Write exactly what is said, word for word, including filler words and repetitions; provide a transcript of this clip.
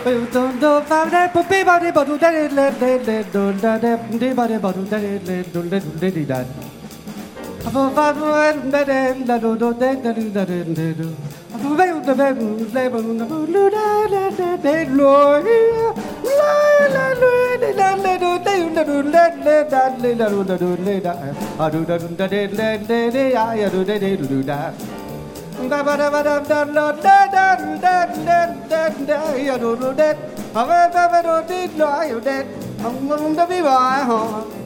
Da ba da ba da da da da da da da da ya do do da ha ba ba ba do di lo ayo da hong hong da bi ba ho